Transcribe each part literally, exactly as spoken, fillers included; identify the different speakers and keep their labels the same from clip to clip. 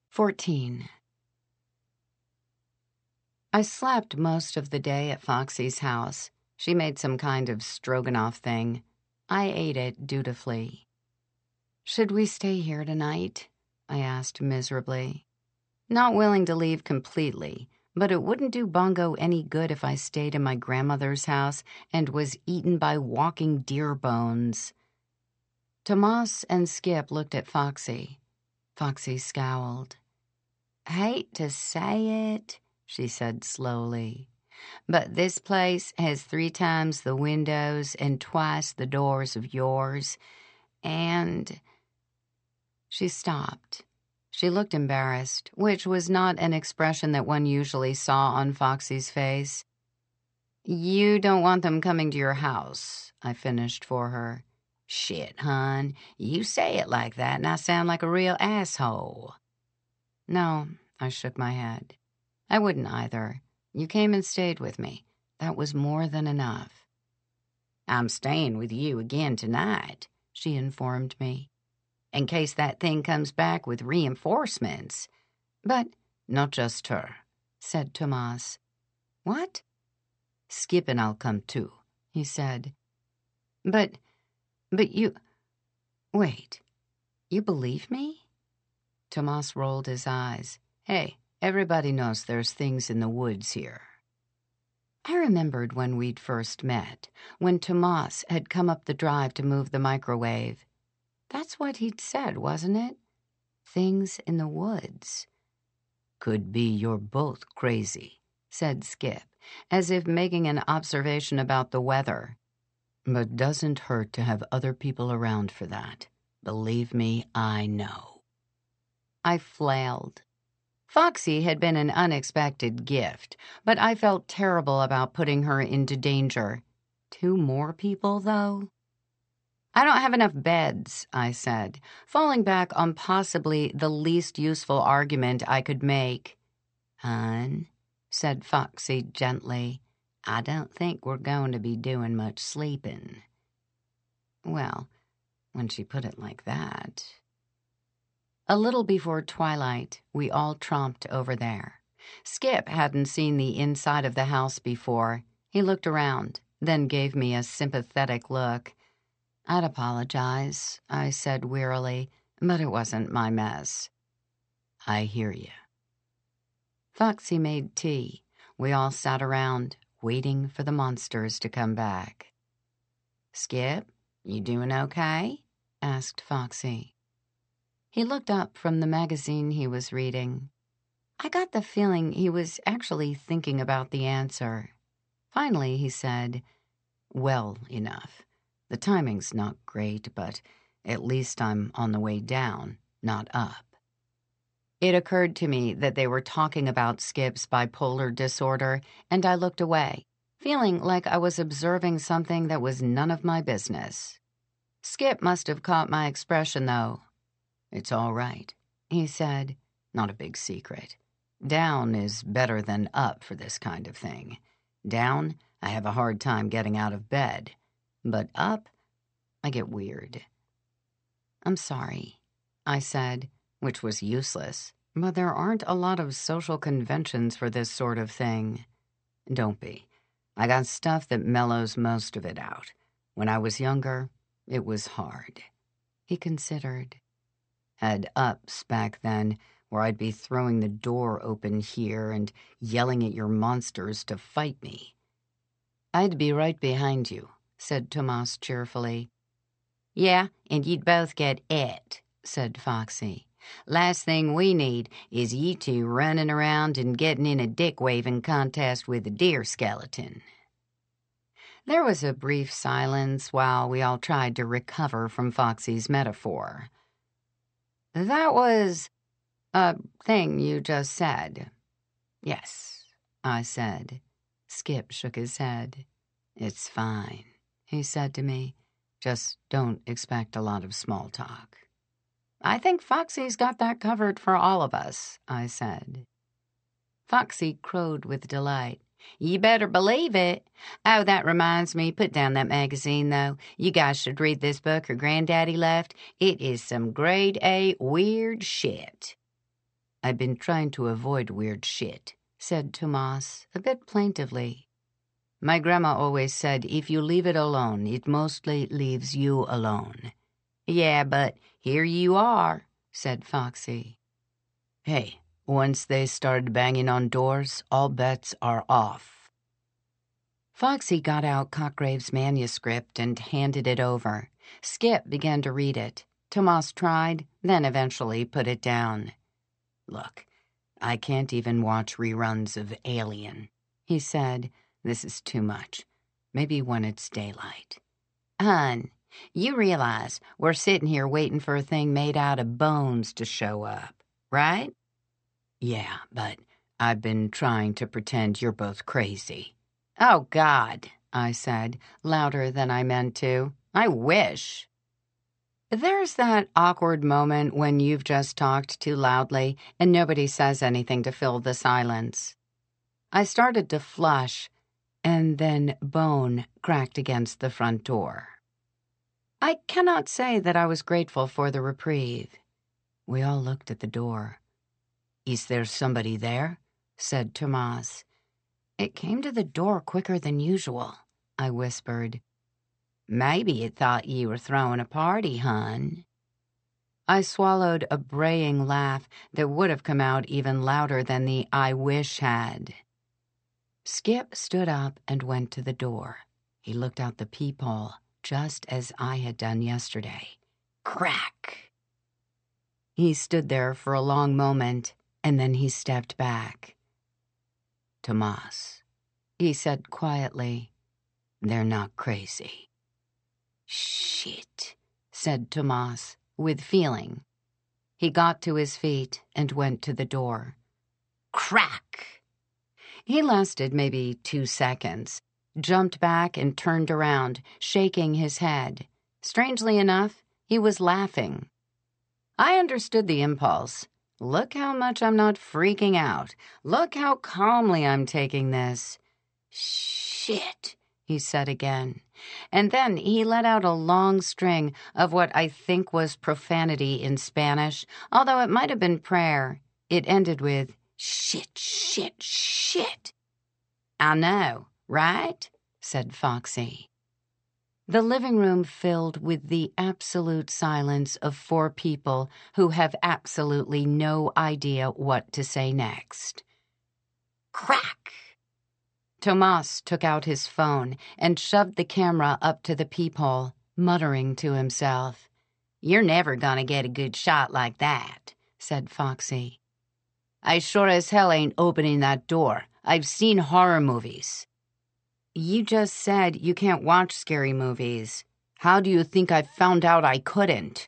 Speaker 1: fourteen. I slept most of the day at Foxy's house. She made some kind of stroganoff thing. I ate it dutifully. "Should we stay here tonight?" I asked miserably. Not willing to leave completely, but it wouldn't do Bongo any good if I stayed in my grandmother's house and was eaten by walking deer bones. Tomas and Skip looked at Foxy. Foxy scowled. "Hate to say it," she said slowly, "but this place has three times the windows and twice the doors of yours, and—" She stopped. She looked embarrassed, which was not an expression that one usually saw on Foxy's face. "You don't want them coming to your house," I finished for her. "Shit, hon, you say it like that and I sound like a real asshole." "No," I shook my head. "I wouldn't either. You came and stayed with me. That was more than enough." "I'm staying with you again tonight," she informed me, "in case that thing comes back with reinforcements." "But—" "Not just her," said Tomas. "What?" "Skip and I'll come too," he said. But, but you... Wait, you believe me?" Tomas rolled his eyes. "Hey, everybody knows there's things in the woods here." I remembered when we'd first met, when Tomas had come up the drive to move the microwave. That's what he'd said, wasn't it? Things in the woods.
Speaker 2: "Could be you're both crazy,"
Speaker 1: said Skip, as if making an observation about the weather.
Speaker 2: "But doesn't hurt to have other people around for that. Believe me, I know."
Speaker 1: I flailed. Foxy had been an unexpected gift, but I felt terrible about putting her into danger. Two more people, though? "I don't have enough beds," I said, falling back on possibly the least useful argument I could make. "Hon," said Foxy gently, "I don't think we're going to be doing much sleeping." Well, when she put it like that... A little before twilight, we all tromped over there. Skip hadn't seen the inside of the house before. He looked around, then gave me a sympathetic look. "I'd apologize," I said wearily, "but it wasn't my mess."
Speaker 2: "I hear you."
Speaker 1: Foxy made tea. We all sat around, waiting for the monsters to come back. "Skip, you doing okay?" asked Foxy. He looked up from the magazine he was reading. I got the feeling he was actually thinking about the answer. Finally, he said, "Well enough. The timing's not great, but at least I'm on the way down, not up." It occurred to me that they were talking about Skip's bipolar disorder, and I looked away, feeling like I was observing something that was none of my business. Skip must have caught my expression, though.
Speaker 2: "It's all right,"
Speaker 1: he said.
Speaker 2: "Not a big secret. Down is better than up for this kind of thing. Down, I have a hard time getting out of bed. But up, I get weird."
Speaker 1: "I'm sorry," I said, which was useless, but there aren't a lot of social conventions for this sort of thing.
Speaker 2: "Don't be. I got stuff that mellows most of it out. When I was younger, it was hard."
Speaker 1: He considered.
Speaker 2: "Had ups back then where I'd be throwing the door open here and yelling at your monsters to fight me."
Speaker 1: "I'd be right behind you," said Tomas cheerfully. "Yeah, and you'd both get it," said Foxy. "Last thing we need is you two running around and getting in a dick-waving contest with a deer skeleton." There was a brief silence while we all tried to recover from Foxy's metaphor. "That was a thing you just said."
Speaker 2: "Yes," I said.
Speaker 1: Skip shook his head.
Speaker 2: "It's fine," he said to me. "Just don't expect a lot of small talk."
Speaker 1: "I think Foxy's got that covered for all of us," I said. Foxy crowed with delight. "You better believe it. Oh, that reminds me, put down that magazine, though. You guys should read this book her granddaddy left. It is some grade A weird shit."
Speaker 2: I've been trying to avoid weird shit, said Tomas, a bit plaintively. My grandma always said if you leave it alone, it mostly leaves you alone. Yeah, but here you are, said Foxy. Hey, once they started banging on doors, all bets are off. Foxy got out Cockgrave's manuscript and handed it over. Skip began to read it. Tomas tried, then eventually put it down. Look, I can't even watch reruns of Alien, he said. This is too much. Maybe when it's daylight. Hun, you realize we're sitting here waiting for a thing made out of bones to show up, right? Yeah, but I've been trying to pretend you're both crazy. Oh, God, I said, louder than I meant to. I wish. There's that awkward moment when you've just talked too loudly and nobody says anything to fill the silence. I started to flush, and then bone cracked against the front door. I cannot say that I was grateful for the reprieve. We all looked at the door. Is there somebody there? Said Tomas. It came to the door quicker than usual, I whispered. Maybe it thought you were throwing a party, hun. I swallowed a braying laugh that would have come out even louder than the I wish had. Skip stood up and went to the door. He looked out the peephole, just as I had done yesterday. Crack! He stood there for a long moment, and then he stepped back. Tomas, he said quietly, they're not crazy. Shit, said Tomas, with feeling. He got to his feet and went to the door. Crack! He lasted maybe two seconds, jumped back and turned around, shaking his head. Strangely enough, he was laughing. I understood the impulse. Look how much I'm not freaking out. Look how calmly I'm taking this. Shit, he said again. And then he let out a long string of what I think was profanity in Spanish, although it might have been prayer. It ended with, shit, shit, shit. I know, right? Said Foxy. The living room filled with the absolute silence of four people who have absolutely no idea what to say next. Crack! Tomas took out his phone and shoved the camera up to the peephole, muttering to himself. You're never gonna get a good shot like that, said Foxy. I sure as hell ain't opening that door. I've seen horror movies. You just said you can't watch scary movies. How do you think I found out I couldn't?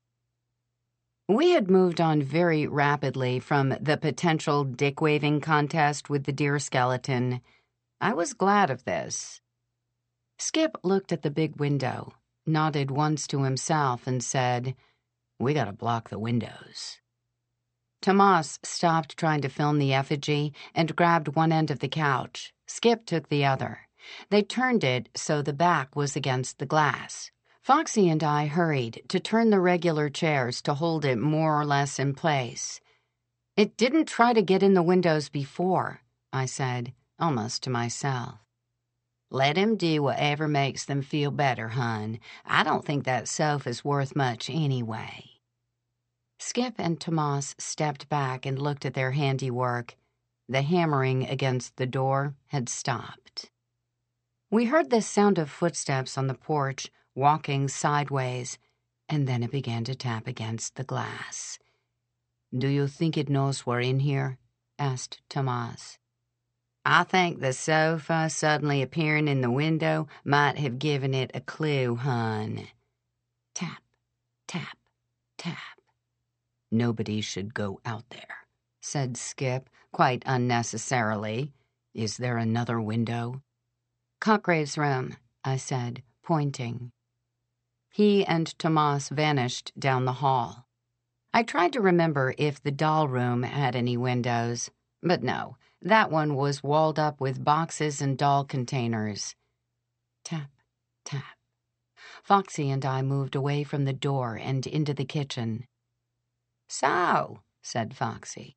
Speaker 2: We had moved on very rapidly from the potential dick-waving contest with the deer skeleton. I was glad of this. Skip looked at the big window, nodded once to himself, and said, We gotta block the windows. Tomas stopped trying to film the effigy and grabbed one end of the couch. Skip took the other. They turned it so the back was against the glass. Foxy and I hurried to turn the regular chairs to hold it more or less in place. It didn't try to get in the windows before, I said, almost to myself. Let him do whatever makes them feel better, hun. I don't think that sofa's worth much anyway. Skip and Tomas stepped back and looked at their handiwork. The hammering against the door had stopped. We heard the sound of footsteps on the porch, walking sideways, and then it began to tap against the glass. Do you think it knows we're in here? Asked Tomas. I think the sofa suddenly appearing in the window might have given it a clue, hun. Tap, tap, tap. Nobody should go out there, said Skip, quite unnecessarily. Is there another window? Cockgrave's room, I said, pointing. He and Tomas vanished down the hall. I tried to remember if the doll room had any windows, but no, that one was walled up with boxes and doll containers. Tap, tap. Foxy and I moved away from the door and into the kitchen. So, said Foxy,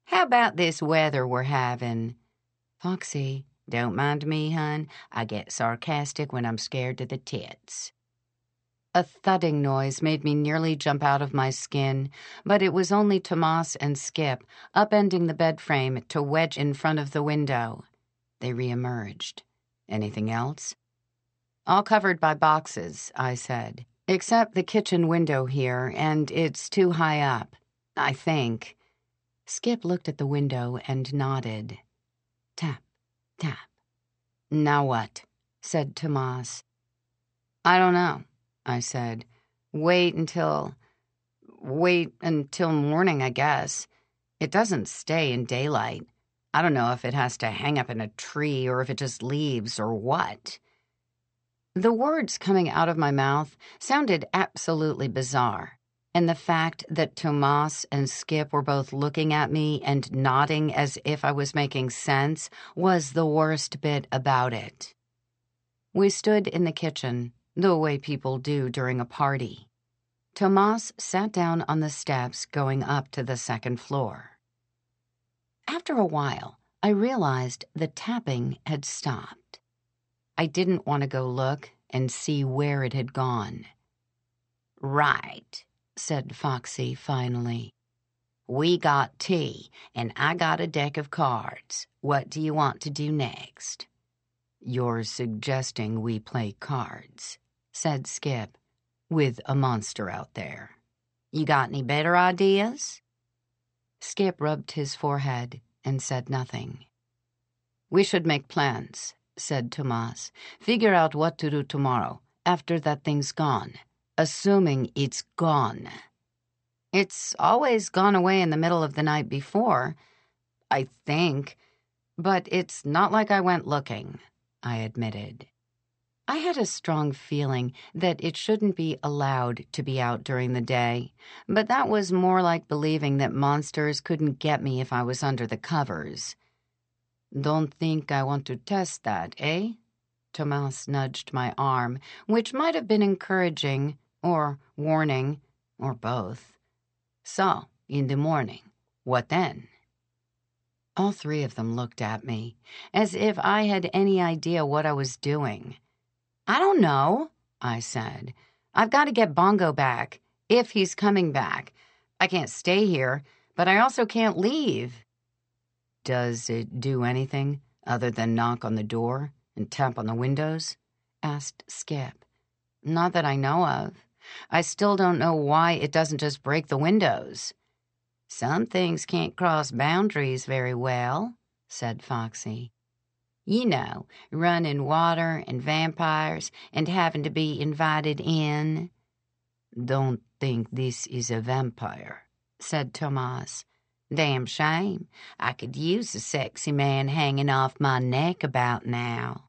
Speaker 2: How about this weather we're having? Foxy, don't mind me, hun. I get sarcastic when I'm scared to the tits. A thudding noise made me nearly jump out of my skin, but it was only Tomas and Skip, upending the bed frame to wedge in front of the window. They reemerged. Anything else? All covered by boxes, I said, except the kitchen window here, and it's too high up, I think. Skip looked at the window and nodded. Tap, tap. Now what? Said Tomas. I don't know, I said. Wait until... Wait until morning, I guess. It doesn't stay in daylight. I don't know if it has to hang up in a tree or if it just leaves or what. The words coming out of my mouth sounded absolutely bizarre, and the fact that Tomas and Skip were both looking at me and nodding as if I was making sense was the worst bit about it. We stood in the kitchen, the way people do during a party. Tomas sat down on the steps going up to the second floor. After a while, I realized the tapping had stopped. I didn't want to go look and see where it had gone. Right, said Foxy finally. We got tea, and I got a deck of cards. What do you want to do next? You're suggesting we play cards, said Skip, with a monster out there. You got any better ideas? Skip rubbed his forehead and said nothing. We should make plans, said Tomas. Figure out what to do tomorrow, after that thing's gone. Assuming it's gone. It's always gone away in the middle of the night before, I think. But it's not like I went looking, I admitted. I had a strong feeling that it shouldn't be allowed to be out during the day, but that was more like believing that monsters couldn't get me if I was under the covers. Don't think I want to test that, eh? Tomas nudged my arm, which might have been encouraging, or warning, or both. So, in the morning, what then? All three of them looked at me, as if I had any idea what I was doing. I don't know, I said. I've got to get Bongo back, if he's coming back. I can't stay here, but I also can't leave. Does it do anything other than knock on the door and tap on the windows? Asked Skip. Not that I know of. I still don't know why it doesn't just break the windows. Some things can't cross boundaries very well, said Foxy. You know, running water and vampires and having to be invited in. Don't think this is a vampire, said Tomas. Damn shame. I could use a sexy man hanging off my neck about now.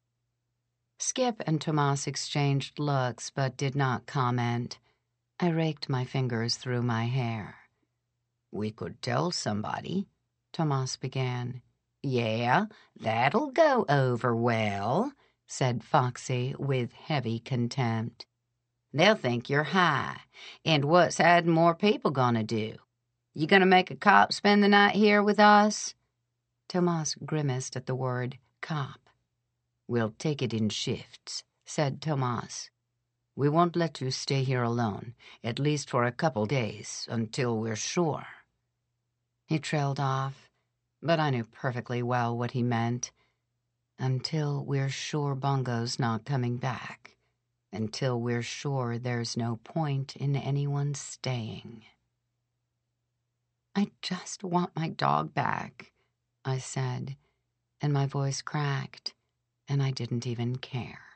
Speaker 2: Skip and Tomas exchanged looks but did not comment. I raked my fingers through my hair. We could tell somebody, Tomas began. Yeah, that'll go over well, said Foxy with heavy contempt. They'll think you're high, and what's adding more people gonna do? You gonna make a cop spend the night here with us? Tomas grimaced at the word cop. We'll take it in shifts, said Tomas. We won't let you stay here alone, at least for a couple days, until we're sure. He trailed off, but I knew perfectly well what he meant. Until we're sure Bongo's not coming back. Until we're sure there's no point in anyone staying. I just want my dog back, I said, and my voice cracked, and I didn't even care.